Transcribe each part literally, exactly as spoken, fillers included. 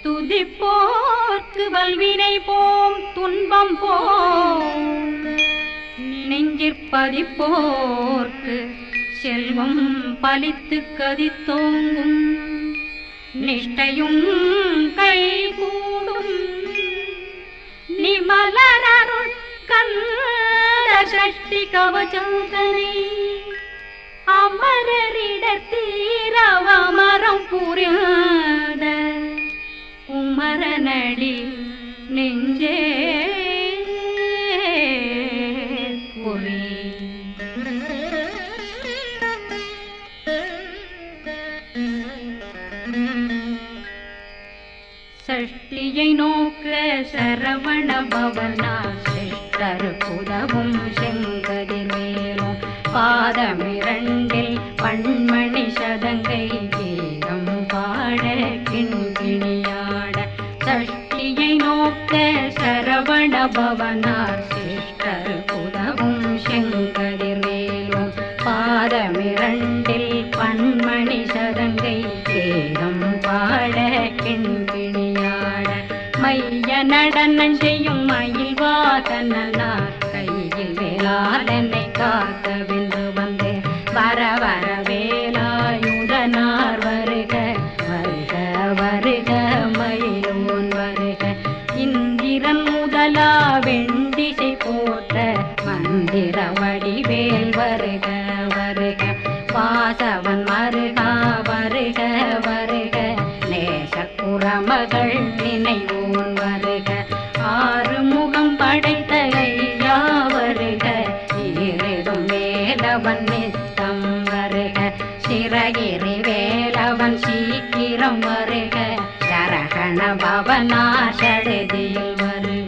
துதிப்போர்க்கு வல்வினை போம் துன்பம் போம் நெஞ்சிற்பதிப்போர்க்கு செல்வம் பலித்து கதித்தோங்கும் நிஷ்டையும் கை கூடும் நிமலரருள் கந்த சஷ்டி கவசந்தனை அமரரிடத்தீரவமரம் புரியாத குமரனடி நெஞ்சே புரி சஷ்டியை நோக்க சரவண பவனா சிஷ்டர் புதவும் செங்கதிர் மேலும் பாதமிரண்டில் பண்மணி சதங்கை கீதம் பாட கிண்கிணியாட சஷ்டியை நோக்க சரவண பவனார் சிஷ்டர் புதவும் செங்கதிர் மேலும் பாதமிரண்டில் பண்மணி சதங்கை கீதம் பாட கிண்கிணியாட மைய நடனம் செய்யும் மயில் வாதனார் கையில் வேளாளனை காக்க வென்று வந்து வர வர வேலாயுதனார் வருக வருக வருக மயிலோன் வருக இந்திரன் முதலா வெண்டிசை போற்ற மந்திர வடிவேல் வருக வருக வாசவன் மருகா வருக வருக நேசக்குறமகள் நினைவோன் வருக ஆறு முகம் படைத்த ஐயா வருக ஈரிடும் வேலவன் நித்தம் வருக சிறகிரி வேலவன் சீக்கிரம் வருக சரகண பவனா சடுதியில் வருக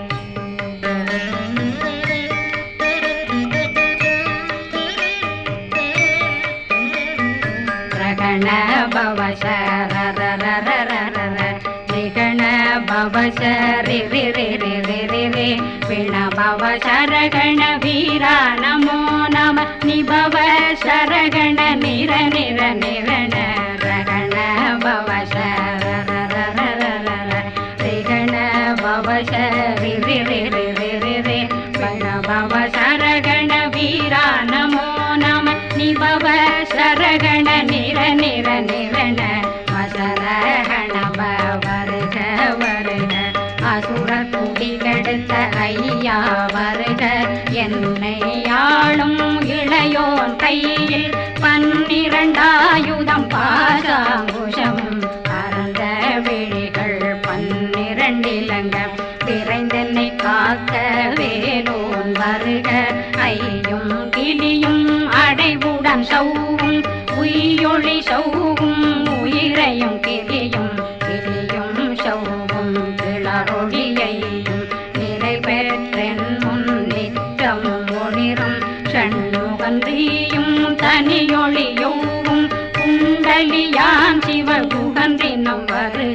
ரகண பவ சரரரரரர ரிகண பவ சரி ரி ரி ரி ரி ரி ரி விண பவ சரகண வீரா நமோ நம நிபவ சரகண நிர நிர நிரண ரகண பவ சரரரரரர ரிகண பவ சரி ரி ரி ரி ரி ரி ரி விண பவ சரகண வீரா நமோ நம நிபவ சரகண நிர நிர நிரண வசரகண வருக வருக அசுர குடி கெடுத்த ஐயா வருக என்னை ஆளும் இளையோன் கையில் பன்னிரண்டாயுதம் பாசாங்குஷம் பரந்த விழிகள் பன்னிரண்டிலங்க விரைந்தென்னை காக்க வேலோன் வருக ஐயும் கிளியும் அடைவுடன் சௌவும் உயிரொளி சௌவும் உயிரையும் கிளியும் கிளியும் சௌவும் கிளரொளியையும் நிறை பெற்றென் முன் நித்தம் ஒளிரும் ஷண்முகன்றியும் தனியொளியோவும் குண்டலியான் சிவகுகன்றினம் வருக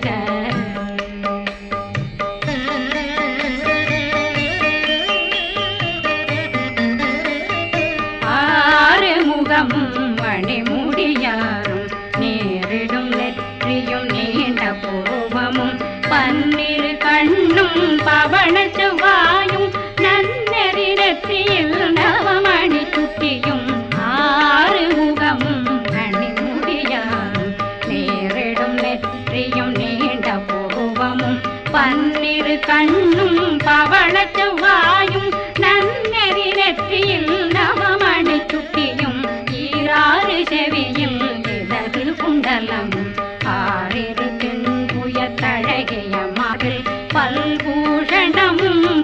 மணிமுடியாரும் நேரிடும் நெற்றியும் நீண்ட பூர்வமும் பன்னிரு கண்ணும் பவன செவ்வாயும் நன்னெறி நெற்றியில் நவமணி சுட்டியும் ஆறு முகமும் மணிமுடியாரும் நேரிடும் நெற்றியும் நீண்ட பூர்வமும் பன்னிரு கண்ணும் பவன செவ்வாயும் நன்னெறி நெற்றியில் நவமணி சுட்டியும் ஈராறு செவியும் இலகு குண்டலம் ஆறிரு தின்புய தழகிய மாவில் பல்பூஷணமும்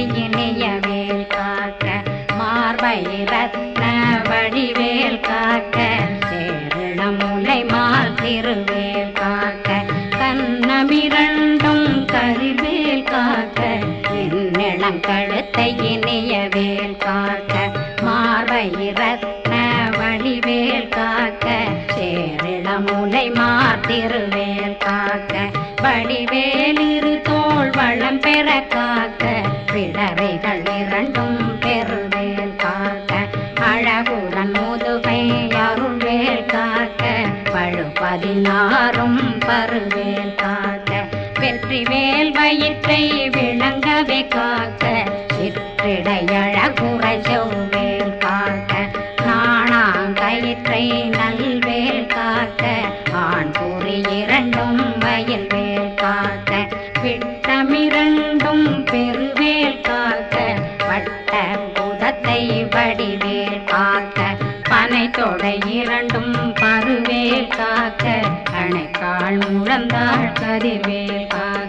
இனியவேல் காக்க மார்பை ரத்ன வடிவேல் காக்க சேரணமுலை மால் திருவேல் காக்க கண்ணமிரண்டும் கருவேல் காக்க என்னிளங்கழுத்தை இனியவேல் காக்க மார்பை ரத்ன வடிவேல் காக்க சேரணமுலை மால் திருவேல் காக்க வடிவேல் இரு தோள் வளம் பெற காக்க பிடரைகள் இரண்டும் பெருவேல் காக்க அழகுடன் முதுகை அருள்வேல் காக்க பழு பதினாறும் பருவேல் காக்க வெற்றிவேல் வயிற்றை விளங்கவே காக்க சிற்றிடை அழகுரை செவ்வேல் காக்க நாணாங்கயிற்றை நல்வேல் காக்க ஆண் குறி இரண்டும் வயல்வேல் காக்க விட்டமிரண்டும் பெருவேல் காக்க வட்ட புதத்தை வடிவேல் காக்க பனை தொடை இரண்டும் பருவேல் காக்க அணைக்கால் முழந்தாள் கதிர்வேல் காக்க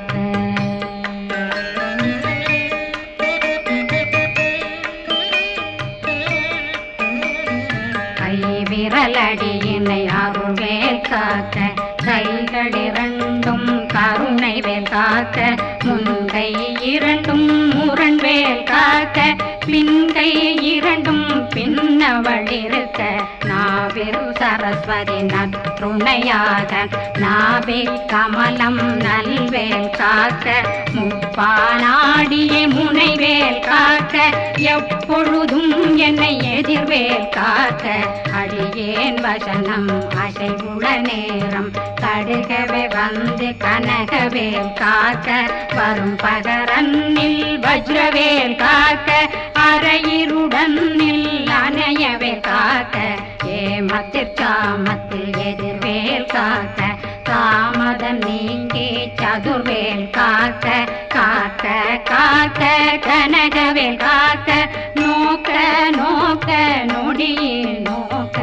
கை விரலடியினை அருள்வேல் காக்க கைகள் இரண்டும் கருணை வேல் காக்க முன்கை இரண்டும் முரண்வேல் காக்க பின்கை இரண்டும் பின்னவளிருக்க நாவில் சரஸ்வதி நற்றுணையாக நாவே கமலம் நல்வேல் காக்க முப்பானாடியே முனைவேல் காக்க எப்பொழுதும் என்னை எதிர்வேல் காக்க அடியேன் வசனம் அசைவுள நேரம் கடுகவே வந்து கனகவேல் காக்க வரும் பகரன்னில் வஜ்ரவேல் காக்க அரையிருடன் அணையவேல் காக்க ஏமத்தில் காமத்தில் எதிர்வேல் காக்க காமதம் நீங்கி சதுர்வேல் காக்க காக்க காக்க கனகவேல் காக்க நோக்க நோக்க நொடியில் நோக்க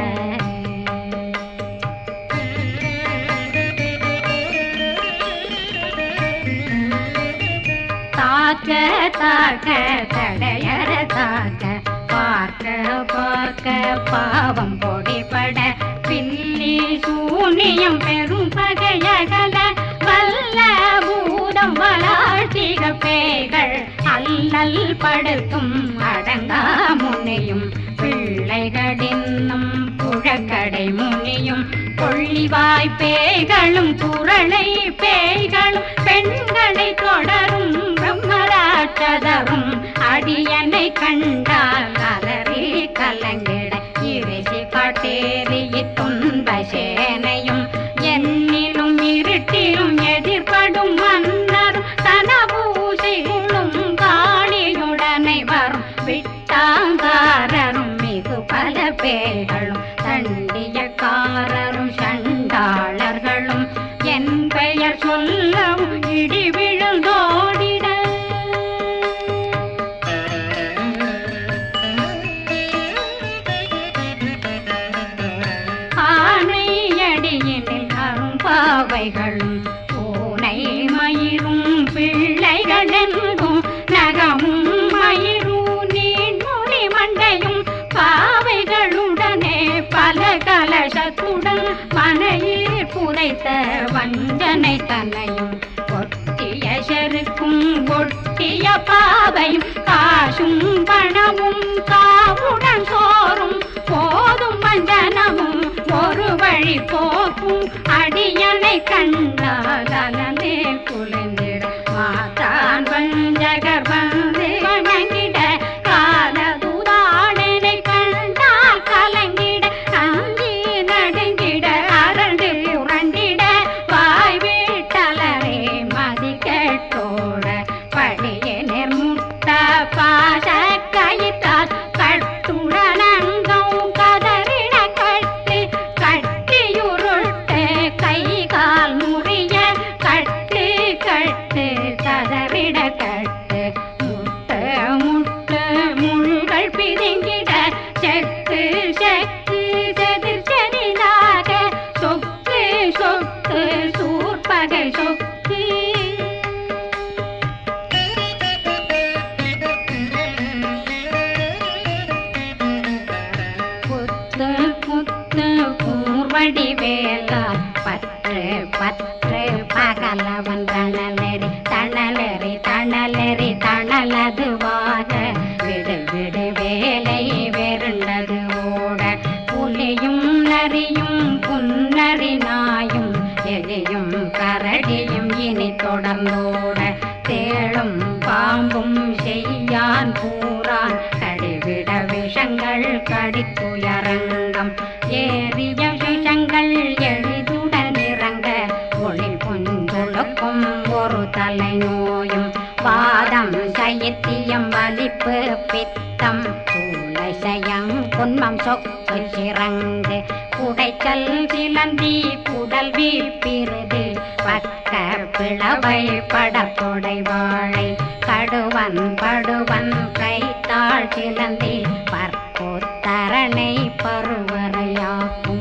தாக்க தாக்க தடையற தாக்க பார்க்க பார்க்க பாவம் பொடிபட பில்லி சூனியம் பெரும் பகையகல வல்ல பூதம் வளாழ்த்திக பேய்கள் அல்லல் படுத்தும் அடங்கா முனையும் பிள்ளைகளின்னும் புழக்கடை முனியும் கொள்ளிவாய் பேய்களும் குரளை பேய்களும் பெண்களை தொடரும் பிரம்மராட்சதரும் அடியனை கண்டால் அலறி கலங்கிட இறைசி காட்டேறிய துன்ப சேனையும் என்னிலும் இருட்டிலும் எதிர்படும் மன்னரும் தனபூசைகளும் காளியுடனை வரும் விட்டாங்காரரும் மிகு பல பேர்களும் தண்டியக்காரரும் சண்டாளர்களும் என் பெயர் சொல்லவும் இடி விழுந்தோடிட ஆனையடியினில் அரும்பாவைகளும் பூனை மயிரும் பிள்ளைகளெங்கும் நகமும் மயிரும் நீண்மொழி மண்டையும் பாவைகளுடனே பல கலசத்துடன் மனையில் புதைத்த வஞ்சனை தன்னையும் ஒட்டிய செருக்கும் ஒட்டிய பாவையும் காசும் பணமும் காவுடன் சோறும் போதும் வஞ்சனமும் ஒரு வழி போக்கும் அடியனை கண்டால் அலந்தே குலைந்திட மாதான் வஞ்சகர் வந்து வணங்கிட காலதுதாடனை கண்டால் கலங்கிட அங்கி நடுங்கிட அரண்டு புரண்டிட வாய் வீட்டலரே மதி கேட்டோட படிய நிர்முட்ட விடு வேலை வெருண்டது ஓட புலியும் நரியும் புன்னரி நாயும் எலியும் கரடியும் இனி தொடர்ந்தோட தேளும் பாம்பும் செய்யான் பூரான் கடிவிட விஷங்கள் கடித்துயரங்கம் ஏறிய விஷங்கள் எளிதுடன் இறங்க ஒளி புஞ்சுழுக்கும் ஒரு தலை நோயும் வாதம் சைத்தியம் வலிப்பு பித்தம் சூளைசயம் குன்மம் சொக்கு சிறங்கு குடைச்சல் சிலந்தி குடல் வீப்பிருது பக்க பிளவை படத்தொடை வாழை கடுவன் படுவன் கைத்தாள் சிலந்தி பற்போத்தரணை பருவரையாக்கும்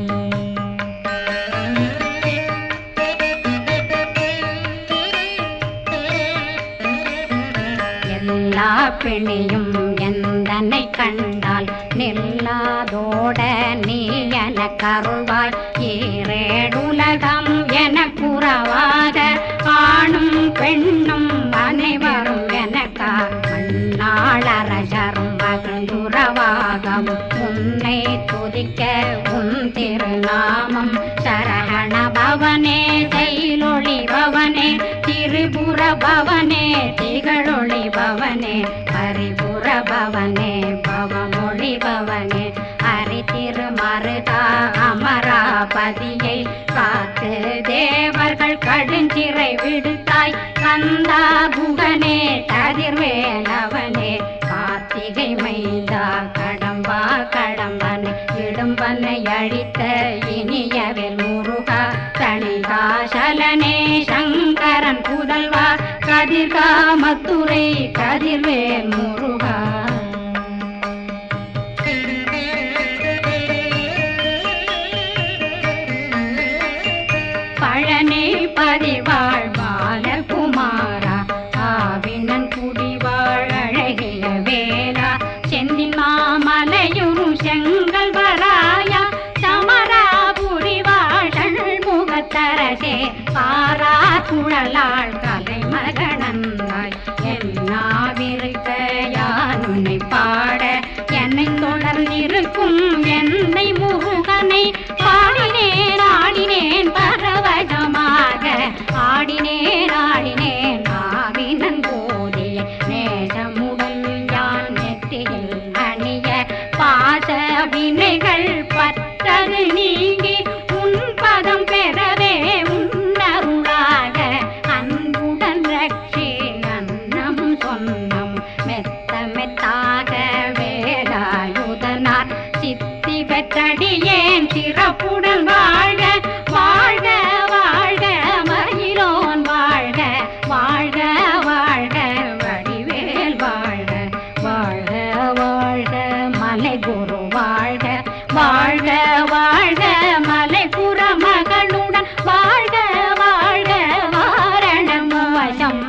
எல்லா பிணியும் எந்தனை கண்டால் நில்லாதோட நீ என கருள்வாய் ஈரேடுலகம் என குறவாத ஆணும் பெண்ணும் அனைவரும் எனக்கா மண்ணாளரசரும் மகிழ்ந்துறவாகவும் உன்னை துதிக்க உன் திருநாமம் சரகண பவனே செயலொளி பவனே திரிபுர பவனே திகழொளி பவனே பரிபுர பவனே பவமொழி பவனே ஹரி திருமருகா அமராபதியை காத்து தேவர்கள் கடுஞ்சிறை விடுத்தாய் கந்தா குகனே கதிர்வேலவனே கார்த்திகை மைந்தா கடம்பா கடம்பனை இடும்பனை அழித்த இனியவேல் முருகா தணிகாசலனே சங்கரன் புதல்வா கதிர்காமத்துரை கதிர்வேல் முருகா பழனி பதிவாழ் பாலகுமாரா ஆவினன் குடிவாழ் அழகிய வேலா செந்தின் மாமலையுறும் செங்கல் வராயா சமராபுரி வாழல் முகத்தரசே பாரா குழலாள் கலை மகனந்தாய் என்னாவிருக்க யான் உன்னை பாட என்னை தொடர்ந்திருக்கும் என்னை முருகனை பாடினேன் ஆடினேன் பரவசமாக ஆடினேன் ஆடினேன் ஆவினன் போதிய நேசமுடன் யான் நெற்றியில் அணிய பாச வினைகள் பற்றது நீங்கி உன் பதம் பெறவே உன்னருளாக அன்புடன் ரட்சி அன்னம் சொன்னம் மெத்த மெத்தாக வேலாயுதனார் சித்தி பெற்றடியேன் சிறப்புடன் வாழ்க வாழ்க வாழ்க மயிலோன் வாழ்க வாழ்க வாழ்க வடிவேல் வாழ்க வாழ்க வாழ்க மலை குரு வாழ்க வாழ்க வாழ்க மலை புற மகளுடன் வாழ்க வாழ்க வாரணம் வசம்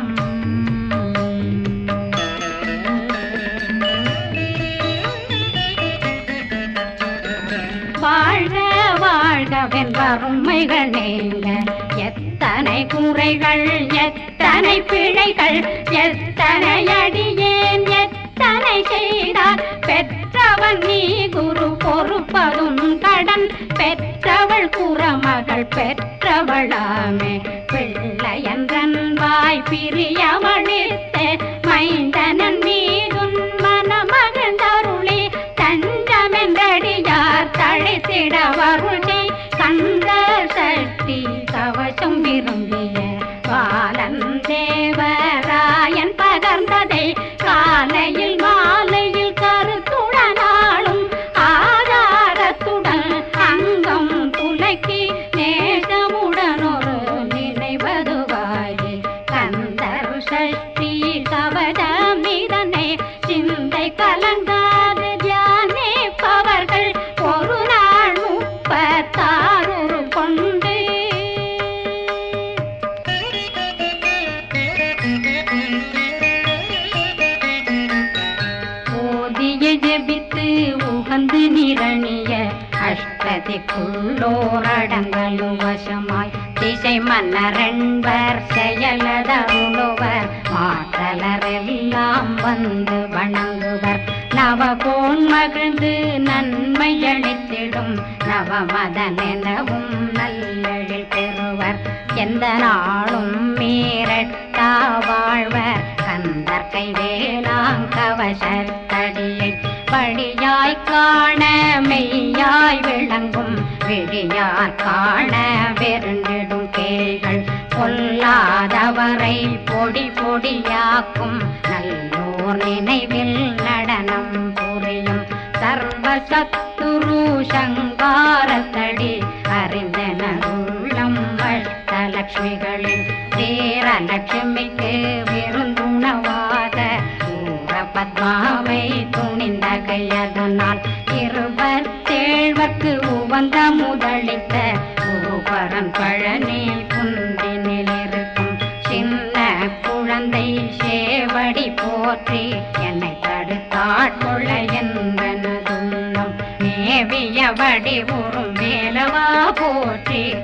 வாழ்க வாழ்கவென் வறுமைகள் நீங்க எத்தனை குறைகள் எத்தனை பிழைகள் எத்தனை அடியேன் எத்தனை செய்தார் பெற்றவன் நீ குரு பொறுப்பதும் கடன் பெற்றவள் குறமகள் பெற்றவளாமே பிள்ளையன்றன் வாய் பிரியவழித்த மைந்தனன் மீதுன் மனமகந்தருளி தஞ்சமென்றடியார் தழைத்திட வருளி கந்த சக்தி கவசம் விரும்பிய பாலன் தேவராயன் பகர்ந்ததை காலையில் மாலையில் கருத்துடனாலும் ஆதாரத்துடன் அங்கம் துலக்கி நேசமுடன் ஒரு நினைவதுவாகி கந்தர் சஷ்டி கவசம் இதனை சிந்தை கலங்காது தியானிப்பவர்கள் ஒரு நாள் முப்பத்தாறு கொண்டு ஓதிய ஜெபித்து உகந்து நிரணிய அஷ்டதிக்குள்ளோரடங்களும் வசமாய் திசை மன்னரென்பர் செயலதருளுவர் மாற்றலரெல்லாம் வந்து வணங்குவர் நவ நவகோன் மகிழ்ந்து நன்மையளித்திடும் நவமதன் எனவும் நல்லெழில் பெறுவர். எந்த நாளும் மீறட்டா வாழ்வர் கந்தற்கை வேளாங்கவசத்தடியை படியாய் காண மெய்யாய் விளங்கும் விழியார் காண வெருண்டிடும் கேள்கள் பொல்லாதவரை பொடி பொடியாக்கும் நல்லோர் நினைவில் நடனம் புரியும் சர்வசத்துரு சங்காரத்தடி அறிந்தனருள்ளம் வட்டலட்சுமிகளில் வீரலட்சுமிக்கு விருந்துணவாத பத்மாவை துணிந்த கையதனால் இருபத்தேழ்வர்க்கு உவந்த முதலித்த குருபரன் பழனி குந்தினில் இருக்கும் சின்ன குழந்தை சேவடி போற்றி என்னை தடுத்தாட்கொள்ள என்பனதுள்ளம் மேவிய வடி உறும் வேலவா போற்றி